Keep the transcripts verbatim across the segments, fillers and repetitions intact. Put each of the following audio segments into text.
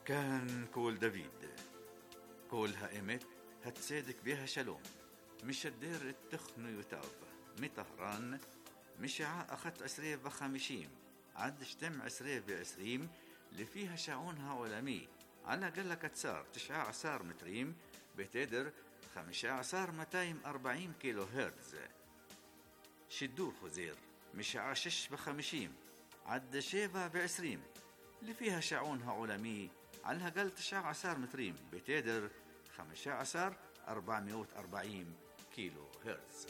كان كول دافيد كول هائمت هتصدق بها شلوم مش الدير التخن يتاب مطهران مشاع أخت عسرية بخمشيم عد شتم عسرية بعسريم اللي فيها شعونها عالمي على قلة كتسار تشعى عصار متريم بتدر خمشة عصار متايم أربعين كيلو هرتز شدور خزير مشاع شش بخمشيم عد شيبة بعسريم اللي فيها شعونها عالمي على قل تشعى عصار متريم بتدر خمشة عصار أربعمائة وأربعين كيلو هرتز.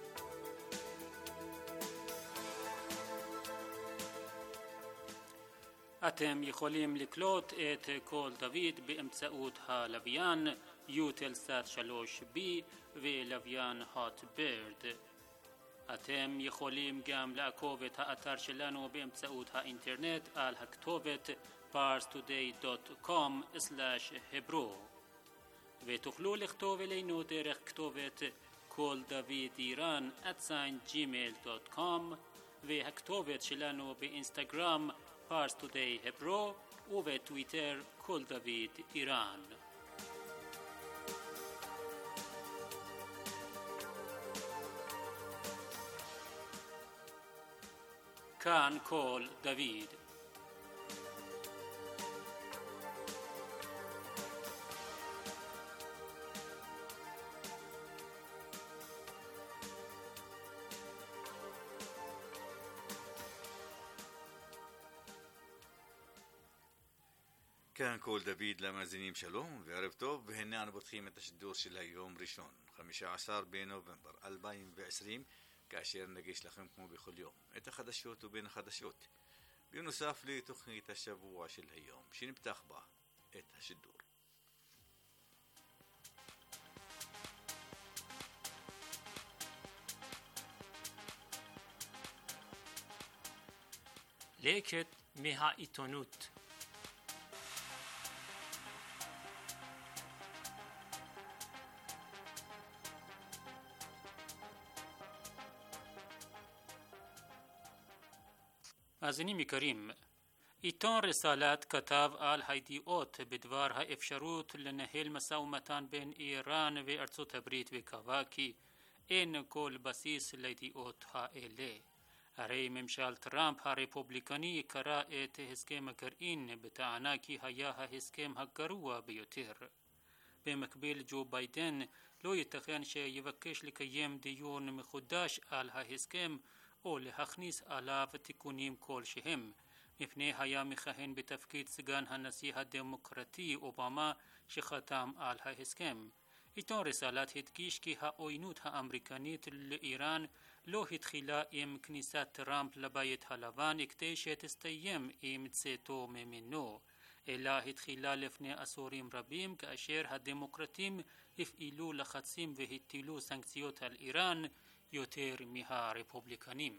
אתם יכולים לקלוט את קול דוד באמצעות הלוויין יוטלסאט שלוש בי ולוויין הוט בירד. אתם יכולים גם לעקוב את האתר שלנו באמצעות האינטרנט על הכתובת פארס טודיי דוט קום סלאש hebro ותוכלו לכתוב אלינו דרך כתובת קול דוד איראן at gmail דוט קום והכתובת שלנו באינסטגרם פארס טודיי hebro ובטוויטר קול דוד איראן. כאן קול דוד. كان كول دافيد למאזינים שלום וערב טוב, והנה אנו פותחים את השידור של היום ראשון חמישה עשר בנובמבר אלפיים ועשרים, כאשר נגיש לכם כמו בכל יום את החדשות ובין החדשות בנוסף לתוכנית השבוע של היום שנפתח בה את השידור. לקט מהעיתונות. מאזינים יקרים, עיתון רסאלת כתב על הידיעות בדבר האפשרות לנהל משא ומתן בין איראן וארצות הברית וקבע כי אין כל בסיס לידיעות האלה. הרי ממשל טראמפ הרפובליקני קרא את הסכם הגרעין בטענה כי היה ההסכם הגרוע ביותר. במקביל ג'ו ביידן לא ייתכן שיבקש לקיים דיון מחודש על ההסכם או להכניס עליו תיקונים כלשהם, מפני היה מכהן בתפקיד סגן הנשיא הדמוקרטי אובמה שחתם על ההסכם. עיתון רסאלת הדגיש כי העוינות האמריקנית לאיראן לא התחילה עם כניסת טראמפ לבית הלבן כדי שתסתיים עם צאתו ממנו, אלא התחילה לפני עשורים רבים כאשר הדמוקרטים הפעילו לחצים והטילו סנקציות על איראן יותר מהרפובליקנים.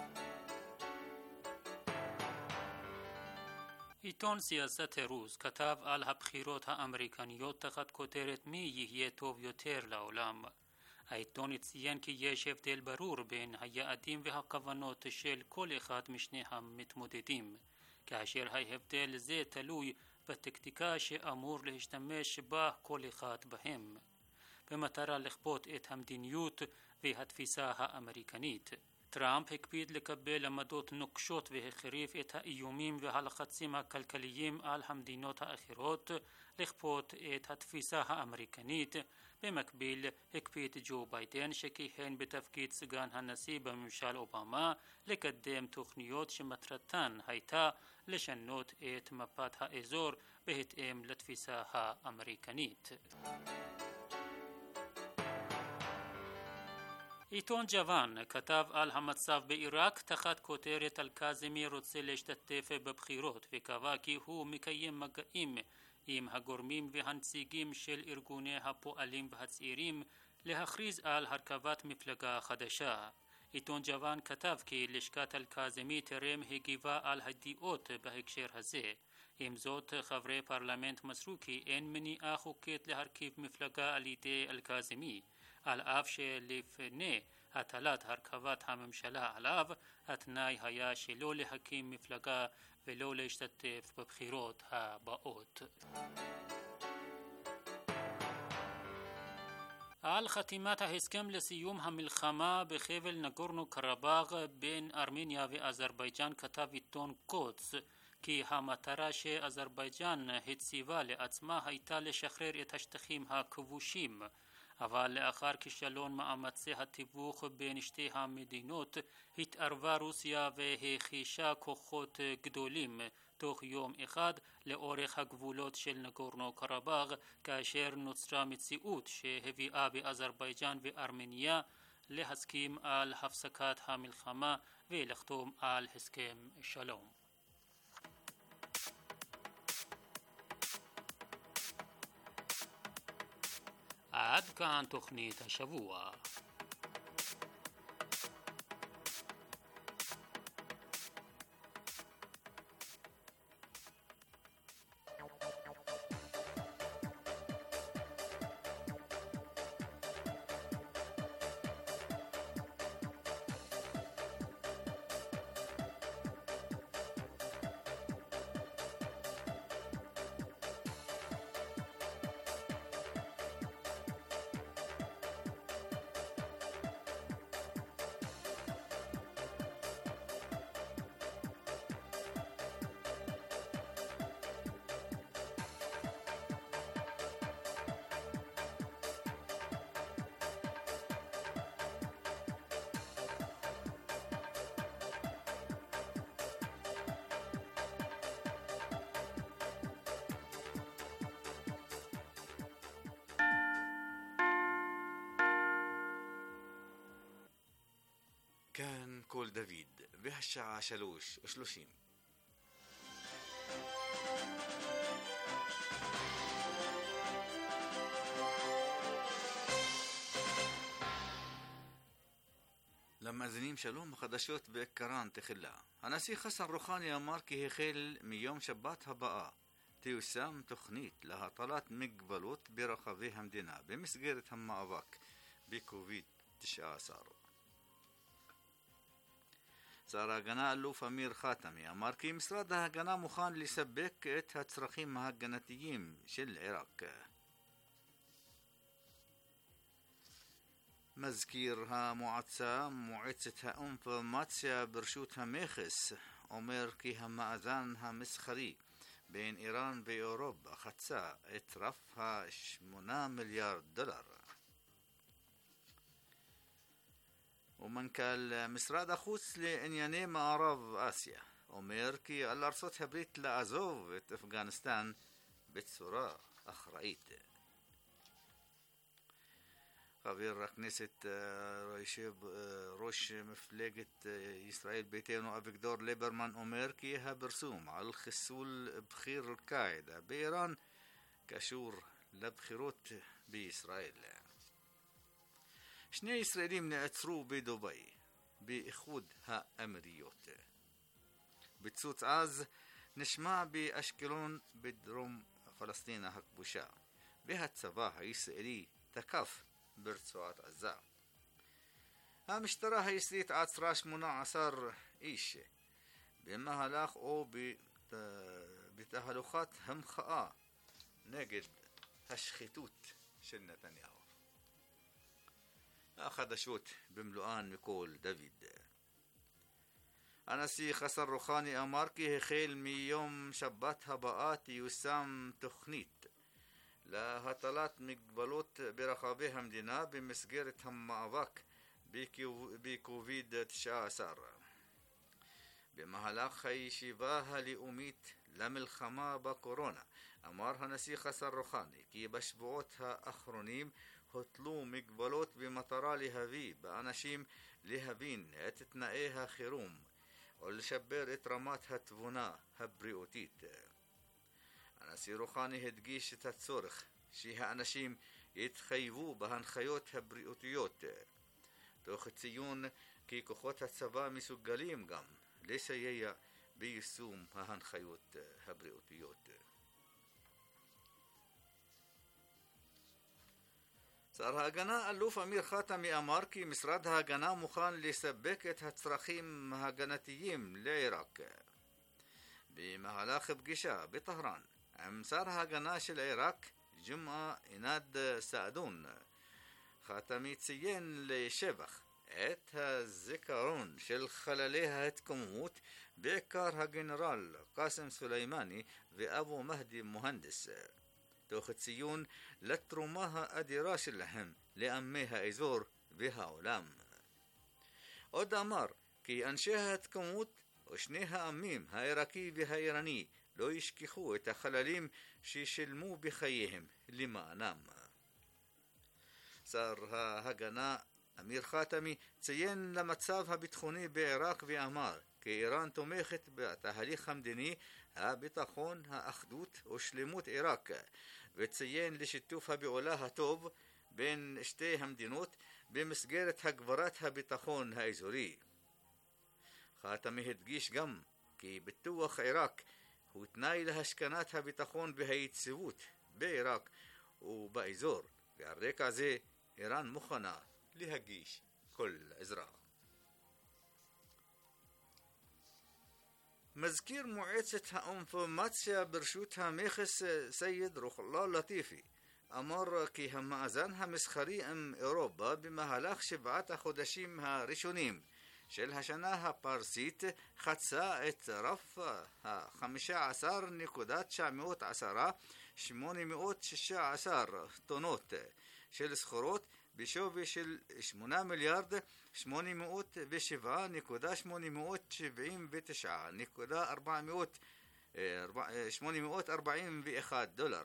עיתון סיאסת רוז כתב על הבחירות האמריקניות תחת כותרת מי יהיה טוב יותר לעולם. העיתון ציין כי יש הבדל ברור בין היעדים והכוונות של כל אחד משני המתמודדים, כאשר ההבדל זה תלוי בטקטיקה שאמור להשתמש בה כל אחד בהם, במטרה לכפות את המדיניות והתפיסה האמריקנית. טראמפ הקפיד לקבל עמדות נוקשות והחריף את האיומים והלחצים הכלכליים על המדינות האחרות לכפות את התפיסה האמריקנית. במקביל הקפיד ג'ו ביידן שכיהן בתפקיד סגן הנשיא בממשל אובמה לקדם תוכניות שמטרתן הייתה לשנות את מפת האזור בהתאם לתפיסה האמריקנית. עיתון ג'וואן כתב על המצב בעיראק תחת כותרת אל-קאזמי רוצה להשתתף בבחירות וקבע כי הוא מקיים מגעים עם הגורמים והנציגים של ארגוני הפועלים והצעירים להכריז על הרכבת מפלגה חדשה. עיתון ג'וואן כתב כי לשכת אל-קאזמי טרם הגיבה על הידיעות בהקשר הזה. עם זאת, חברי פרלמנט מסרו כי אין מניעה חוקית להרכיב מפלגה על ידי אל-קאזמי, על אף שלפני הטלת הרכבת הממשלה עליו, התנאי היה שלא להקים מפלגה ולא להשתתף בבחירות הבאות. על חתימת ההסכם לסיום המלחמה בחבל נגורנו קרבאח בין ארמניה ואזרבייג'אן כתב עיתון קודס כי המטרה שאזרבייג'אן הציבה לעצמה הייתה לשחרר את השטחים הכבושים, אבל לאחר כישלון מאמצי התיווך בין שתי המדינות התערבה רוסיה והחישה כוחות גדולים תוך יום אחד לאורך הגבולות של נגורנו קרבאח, כאשר נוצרה מציאות שהביאה באזרבייג'אן וארמניה להסכים על הפסקת המלחמה ולחתום על הסכם שלום. עד כאן תוכנית השבוע. כאן קול דוד, והשעה שלוש ושלושים. למאזינים שלום, החדשות בעיקרן תחילה. הנשיא חסן רוחאני אמר כי החל מיום שבת הבאה תיושם תוכנית להטלת מגבלות ברחבי המדינה במסגרת המאבק בקוביד תשע עשרה. שר ההגנה אלוף אמיר חתמי אמר כי משרד ההגנה מוכן לספק את הצרכים ההגנתיים של עיראק. מזכיר המועצה, מועצת האינפורמציה ברשות המכס, אומר כי המאזן המסחרי בין איראן ואירופה חצה את רף ה-שמונה מיליארד דולר. ומנכ"ל משרד החוץ לענייני מערב אסיה אומר כי על ארצות הברית לעזוב את אפגניסטן בצורה אחראית. חבר הכנסת ראש מפלגת ישראל ביתנו אביגדור ליברמן אומר כי הפרסום על חיסול בכיר אל-קאעידה באיראן קשור לבחירות בישראל. שני ישראלים נעצרו בדובאי, באיחוד האמירויות. פיצוץ עז נשמע באשקלון בדרום פלסטין הכבושה, והצבא הישראלי תקף ברצועת עזה. המשטרה הישראלית עצרה שמונה עשר איש במהלך או בתהלוכת המחאה נגד השחיתות של נתניהו. החדשות במלואן מקול דוד. הנשיא חסן רוחאני אמר כי החל מיום שבת הבאה תיושם תוכנית להטלת מגבלות ברחבי המדינה במסגרת המאבק בקוביד תשע עשרה. במהלך הישיבה הלאומית למלחמה בקורונה אמר הנשיא חסן רוחאני כי בשבועות האחרונים הוטלו מגבלות במטרה להביא באנשים להבין את תנאי החירום ולשפר את רמת התבונה הבריאותית. הנשיא רוחאני הדגיש את הצורך שהאנשים יתחייבו בהנחיות הבריאותיות, תוך ציון כי כוחות הצבא מסוגלים גם לסייע ביישום ההנחיות הבריאותיות. שר ההגנה אלוף אמיר חתמי אמר כי משרד ההגנה מוכן לספק את הצרכים ההגנתיים לעיראק. במהלך פגישה בטהרן עם שר ההגנה של עיראק ג'ומעה עינד סעדון, חתמי ציין לשבח את הזיכרון של חללי ההתקוממות, בעיקר הגנרל קאסם סולימני ואבו מהדי מוהנדס, תוך ציון לתרומה האדירה שלהם לעמי האזור והעולם. עוד אמר כי אנשי ההתקוממות ושני העמים העיראקי והאיראני לא ישכחו את החללים ששילמו בחייהם למענם. שר ההגנה אמיר חתמי ציין למצב הביטחוני בעיראק ואמר כי איראן תומכת בתהליך המדיני, הביטחון, האחדות ושלמות עיראק, וציין לשיתוף הפעולה הטוב בין שתי המדינות במסגרת הגברת הביטחון האזורי. חתמי הדגיש גם כי פיתוח עיראק הוא תנאי להשכנת הביטחון והיציבות בעיראק ובאזור, ועל רקע זה איראן מוכנה להגיש כל עזרה. מזכיר מועצת האינפורמציה ברשות המכס סייד רוחלה לטיפי אמר כי המאזן המסחרי עם אירופה במהלך שבעת החודשים הראשונים של השנה הפרסית חצה את רף ה-חמש עשרה נקודה תשע מאות ועשרה שמונה מאות ושישה עשר טונות של סחורות בשווי של שמונה מיליארד שמונה מאות ושבע נקודה שמונה מאות שבעים ותשע נקודה שמונה מאות ארבעים ואחד דולר.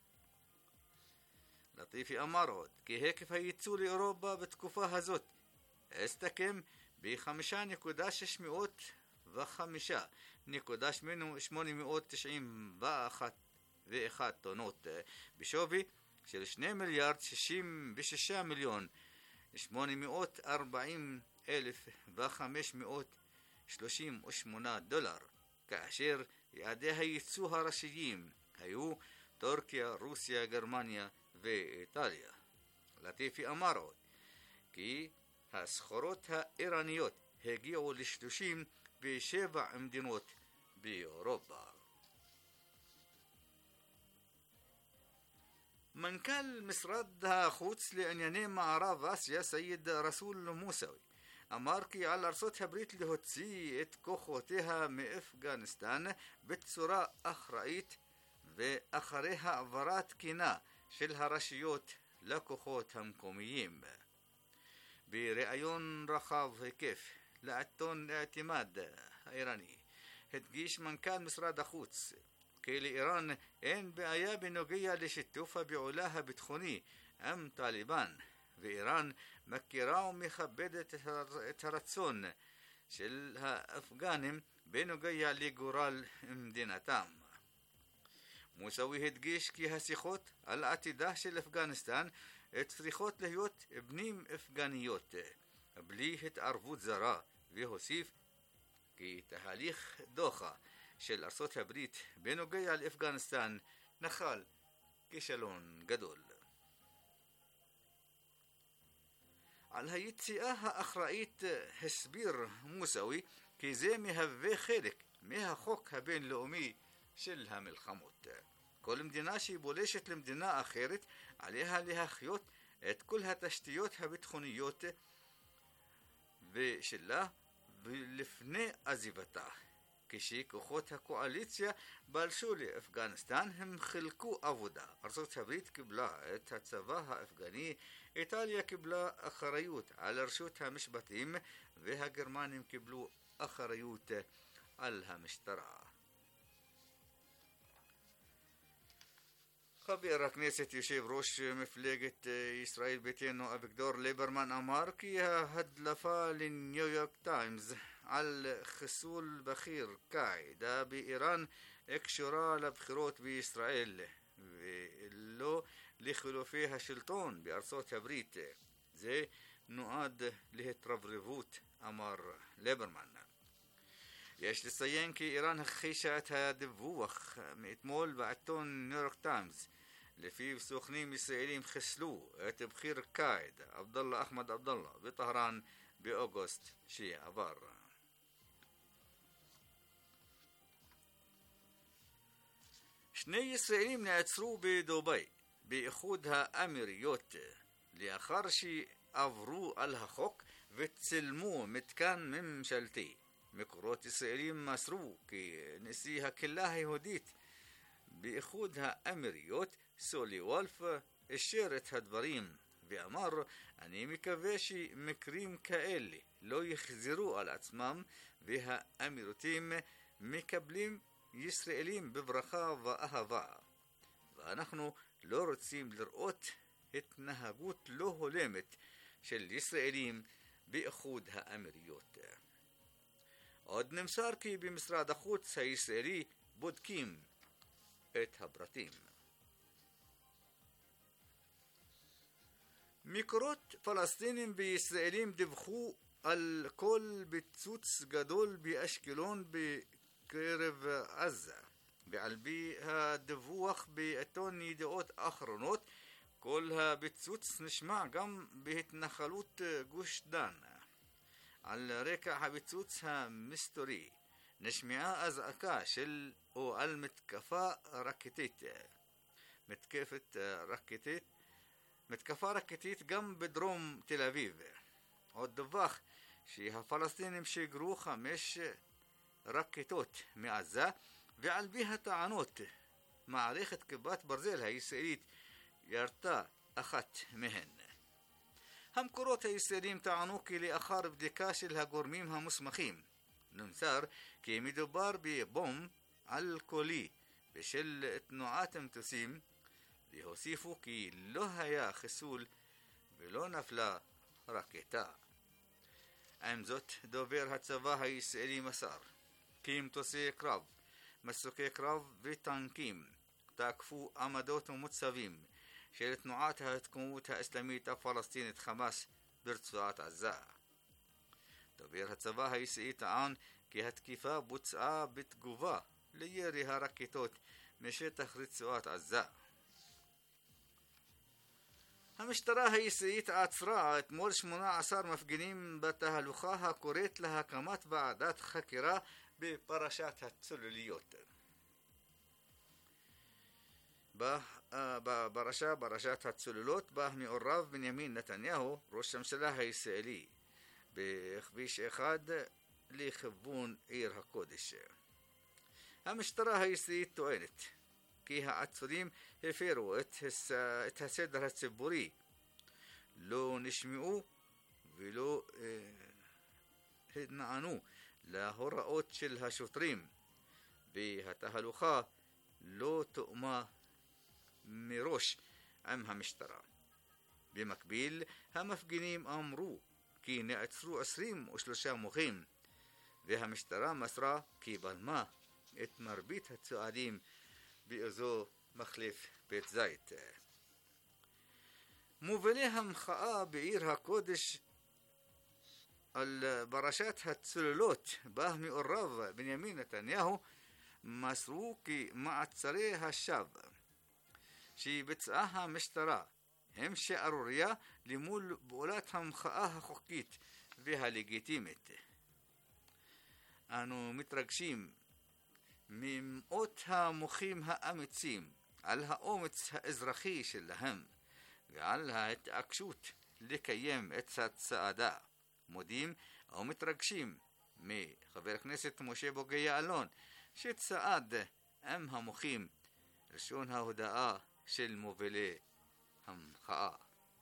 לטיפי אמר עוד כי היקף הייצוא לאירופה בתקופה הזאת הסתכם ב-חמש נקודה שש מאות וחמש נקודה שמונה מאות תשעים ואחת טונות בשווי של שני מיליארד שישים ושישה מיליון שמונה מאות וארבעים אלף וחמש מאות שלושים ושמונה דולר, כאשר יעדי הייצוא הראשיים היו טורקיה, רוסיה, גרמניה ואיטליה. לטיפי אמר עוד כי הסחורות האיראניות הגיעו ל-שלושים ושבע מדינות באירופה. מנכ"ל משרד החוץ לענייני מערב אסיה סייד רסול מוסאוי אמר כי על ארצות הברית להוציא את כוחותיה מאפגניסטן בצורה אחראית ואחרי העברה תקינה של הרשויות לכוחות המקומיים. בראיון רחב היקף לעיתון אעתמאד האיראני הדגיש מנכ"ל משרד החוץ כי לאיראן אין בעיה בנוגע לשיתוף הפעולה הביטחוני עם טליבן, ואיראן מכירה ומכבדת את הרצון של האפגנים בנוגע לגורל מדינתם. מוסאוי הדגיש כי השיחות על עתידה של אפגניסטן צריכות להיות פנים אפגניות בלי התערבות זרה, והוסיף כי תהליך דוחה של ארצות הברית בנוגע לאפגניסטן נחל כישלון גדול. על היציאה האחראית הסביר מוסאוי כי זה מהווה חלק מהחוק הבינלאומי של המלחמות. כל מדינה שהיא בולשת למדינה אחרת עליה להחיות את כל התשתיות הביטחוניות ושלה ולפני עזיבתה. כשכוחות הקואליציה בלשו לאפגניסטן הם חילקו עבודה. ארצות הברית קיבלה את הצבא האפגני, איטליה קיבלה אחריות על רשות המשפטים והגרמנים קיבלו אחריות על המשטרה. חבר הכנסת יושב ראש מפלגת ישראל ביתנו אביגדור ליברמן אמר כי ההדלפה לניו יורק טיימס על חיסול בכיר קאעידה באיראן קשורה לבחירות בישראל ולא לחילופי השלטון בארצות הברית. זה נועד להתרברבות, אמר ליברמן. יש לציין כי איראן הכחישה את הדיווח מאתמול בעיתון ניו יורק טיימס לפיו סוכנים ישראלים חיסלו את בכיר קאיד עבדאללה אחמד עבדאללה בטהרן באוגוסט שעבר. שני ישראלים נעצרו בדובאי באיחוד האמירויות לאחר שעברו על החוק וצילמו מתקן ממשלתי. מקורות ישראלים מסרו כי נשיא הקהילה היהודית באיחוד האמירויות סולי וולף אישר את הדברים ואמר, אני מקווה שמקרים כאלה לא יחזרו על עצמם והאמירותים מקבלים ישראלים בברכה ואהבה, ואנחנו לא רוצים לראות התנהגות לא הולמת של ישראלים באיחוד האמירויות. עוד נמסר כי במשרד החוץ הישראלי בודקים את הפרטים. מקורות פלסטינים וישראלים דיווחו על כל פיצוץ גדול באשקלון בקרב עזה, ועל פי הדיווח בעיתון ידיעות אחרונות כל הפיצוץ נשמע גם בהתנחלות גוש דן. על רקע הפיצוץ המסתורי נשמעה אזעקה של או על מתקפה רקטית מתקפת רקטית מתקפה רקטית גם בדרום תל אביב. עוד דווח שהפלסטינים שיגרו חמש רקטות מעזה, ועל פי הטענות מערכת כיפת ברזל הישראלית ירתה אחת מהן. המקורות הישראלים טענו כי לאחר בדיקה של הגורמים המוסמכים נמסר כי מדובר בבום אלכוהולי בשל תנועת מטוסים, והוסיפו כי לא היה חיסול ולא נפלה רקטה. עם זאת, דובר הצבא הישראלי מסר כי מטוסי קרב, מסוקי קרב וטנקים תקפו עמדות ומוצבים של תנועת ההתקוממות האסלאמית הפלסטינית חמאס ברצועת עזה. דובר הצבא הישראלי טען כי התקיפה בוצעה בתגובה לירי הרקטות משטח רצועת עזה. המשטרה הישראלית עצרה אתמול שמונה עשר מפגינים בתהלוכה הקוראת להקמת ועדת חקירה בפרשת הצולליות. בפרשה, פרשת הצוללות, בה מעורב בנימין נתניהו, ראש הממשלה הישראלי, בכביש אחד לכיוון עיר הקודש. המשטרה הישראלית טוענת כי העצורים הפרו את, הס... את הסדר הציבורי, לא נשמעו ולא אה, נענו להוראות של השוטרים, והתהלוכה לא תואמה מראש עם המשטרה. במקביל, המפגינים אמרו כי נעצרו עשרים ושלושה מוחים, והמשטרה מסרה כי בלמה את מרבית הצועדים באזור מחלף בית זית. מובילי המחאה בעיר הקודש על פרשת הצוללות בה מעורב בנימין נתניהו מסרו כי מעצרי השווא שביצעה המשטרה הם שערוריה למול פעולת המחאה החוקית והלגיטימית. אנו מתרגשים ממאות המוחים האמיצים על האומץ האזרחי שלהם ועל ההתעקשות לקיים את הצעדה. מודים ומתרגשים מחבר הכנסת משה בוגי יעלון שצעד עם המוחים, לשון ההודעה של מובילי המחאה.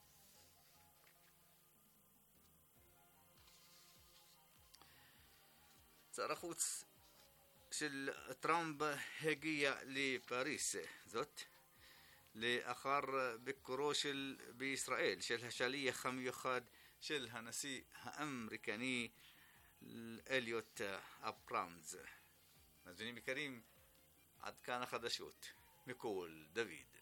שר החוץ של טראמפ הגיע לפריס, זאת לאחר ביקורו של בישראל של השליח המיוחד של הנשיא האמריקני אליוט אברמס. מאזינים יקרים, עד כאן החדשות מכל דוד.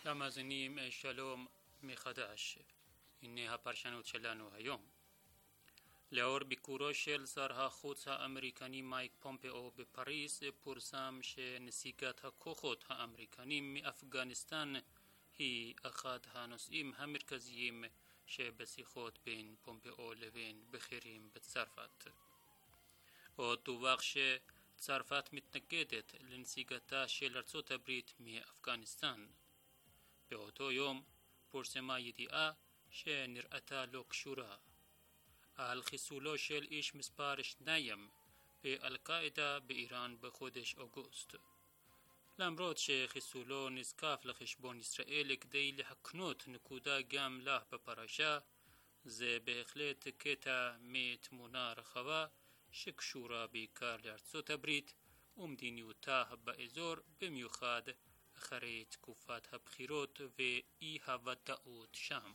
למאזינים שלום מחדש. הנה הפרשנות שלנו היום. לאור ביקורו של שר החוץ האמריקני מייק פומפאו בפריז, פורסם שנסיגת הכוחות האמריקנים מאפגניסטן היא אחד הנושאים המרכזיים שבשיחות בין פומפאו לבין בכירים בצרפת. עוד דווח שצרפת מתנגדת לנסיגתה של ארצות הברית מאפגניסטן. באותו יום פורסמה ידיעה שנראתה לא קשורה על חיסולו של איש מספר שניים באל-קאעידה באיראן בחודש אוגוסט. למרות שחיסולו נזקף לחשבון ישראל כדי להקנות נקודה גם לה בפרשה, זה בהחלט קטע מתמונה רחבה שקשורה בעיקר לארצות הברית ומדיניותה באזור, במיוחד אחרי תקופת הבחירות ואי הוודאות שם.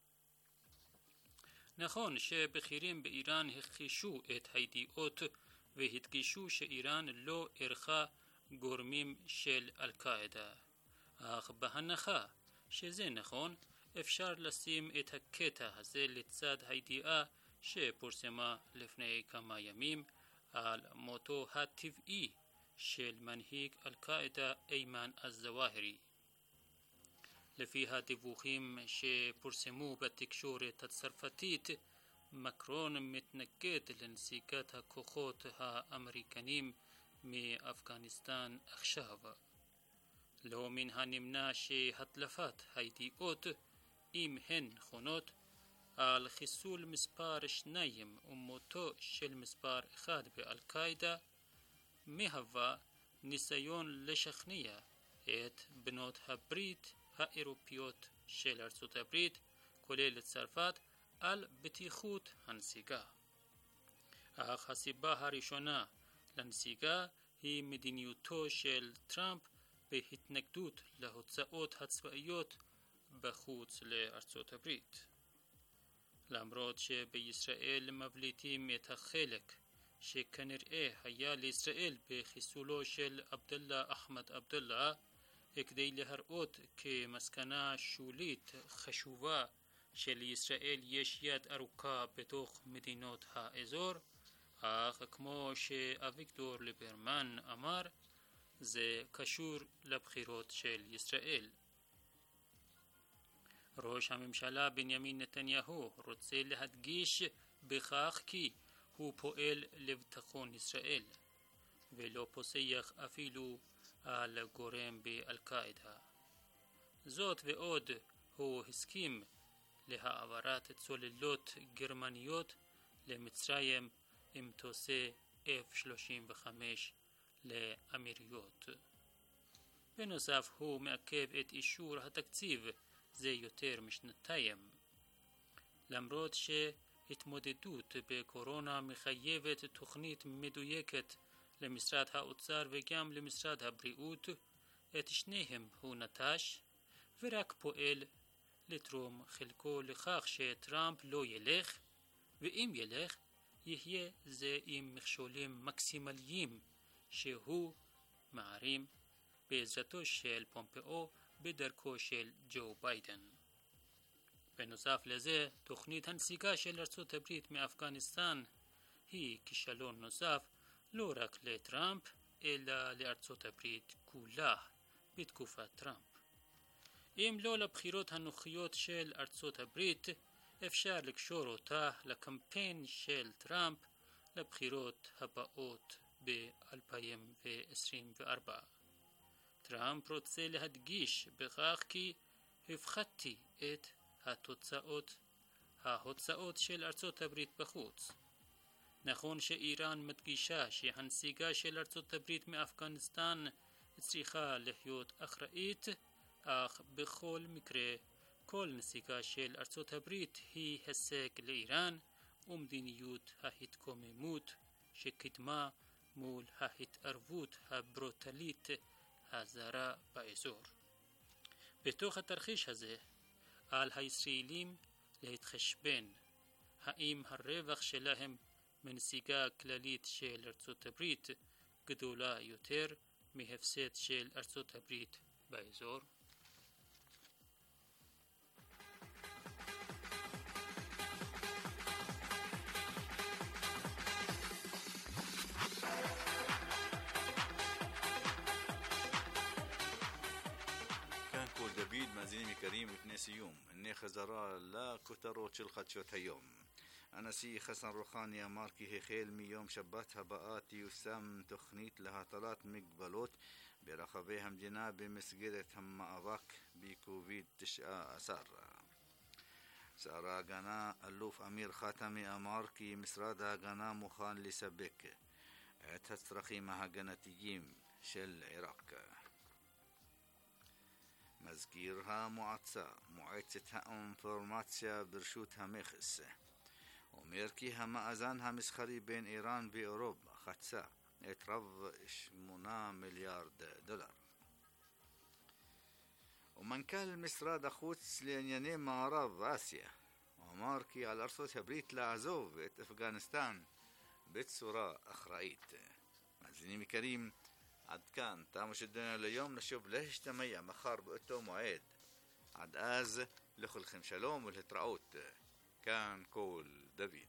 נכון שבכירים באיראן הכחישו את הידיעות והדגישו שאיראן לא ערכה גורמים של אל-קאעידה, אך בהנחה שזה נכון, אפשר לשים את הקטע הזה לצד הידיעה שפורסמה לפני כמה ימים על מותו הטבעי של מנהיג אל-קאעידה איימן א-זוואהרי. לפי הדיווחים שפורסמו בתקשורת הצרפתית, מקרון מתנגד לנסיגת הכוחות האמריקנים מאפגניסטן עכשיו. לא מן הנמנע שהדלפת הידיעות, אם הן נכונות, על חיסול מספר שניים ומותו של מספר אחד באל-קאעידה, מהווה ניסיון לשכנע את בנות הברית האירופיות של ארצות הברית, כולל צרפת, על בטיחות הנסיגה. אך הסיבה הראשונה לנסיגה היא מדיניותו של טראמפ בהתנגדות להוצאות הצבאיות בחוץ לארצות הברית. למרות שבישראל מבליטים את החלק שכנראה היה לישראל בחיסולו של עבדאללה אחמד עבדאללה, כדי להראות כמסקנה שולית חשובה שלישראל יש יד ארוכה בתוך מדינות האזור, אך כמו שאביגדור ליברמן אמר, זה קשור לבחירות של ישראל. ראש הממשלה בנימין נתניהו רוצה להדגיש בכך כי הוא פועל לביטחון ישראל, ולא פוסח אפילו על גורם באל-קאעידה. זאת ועוד, הוא הסכים להעברת צוללות גרמניות למצרים עם מטוסי אף שלושים וחמש לאמירויות. בנוסף, הוא מעכב את אישור התקציב זה יותר משנתיים. למרות שהתמודדות בקורונה מחייבת תוכנית מדויקת למשרד האוצר וגם למשרד הבריאות, את שניהם הוא נטש ורק פועל לתרום חלקו לכך שטראמפ לא ילך, ואם ילך יהיה זה עם מכשולים מקסימליים שהוא מערים בעזרתו של פומפאו בדרכו של ג'ו ביידן. בנוסף לזה, תוכנית הנסיגה של ארצות הברית מאפגניסטן היא כישלון נוסף לא רק לטראמפ אלא לארצות הברית כולה בתקופת טראמפ. אם לא לבחירות הנוכחיות של ארצות הברית, אפשר לקשור אותה לקמפיין של טראמפ לבחירות הבאות ב-אלפיים עשרים וארבע. טראמפ רוצה להדגיש בכך כי הפחתתי את התוצאות, ההוצאות של ארצות הברית בחוץ. נכון שאיראן מדגישה שהנסיגה של ארצות הברית מאפגניסטן צריכה להיות אחראית, אך בכל מקרה כל נסיגה של ארצות הברית היא הישג לאיראן ומדיניות ההתקוממות שקדמה מול ההתערבות הברוטלית הזרה באזור. בתוך התרחיש הזה על הישראלים להתחשבן האם הרווח שלהם מנסיגה כללית של ארצות הברית גדולה יותר מהפסד של ארצות הברית באזור. كريم לפני סיום, הנה חזרה לכותרות של חדשות היום. הנשיא חסן רוחני אמר כי החל מיום שבת הבאה תיושם תוכנית להטלת מגבלות ברחבי המדינה במסגרת המאבק ב-קוביד תשע עשרה. שר ההגנה אלוף אמיר חתמי אמר כי משרד ההגנה מוכן לספק את הצרכים ההגנתיים של עיראק. מזכיר המועצה, מועצת האינפורמציה ברשות המכס, אומר כי המאזן המסחרי בין איראן ואירופה חצה את רב שמונה מיליארד דולר. ומנכ"ל משרד החוץ לענייני מערב אסיה אמר כי על ארצות הברית לעזוב את אפגניסטן בצורה אחראית. מאזינים יקרים, עד כאן תמו שדנה ליום, נשוב להשתמע מחר באותו מועד. עד אז לכולכם שלום ולהתראות. כאן כל דוד.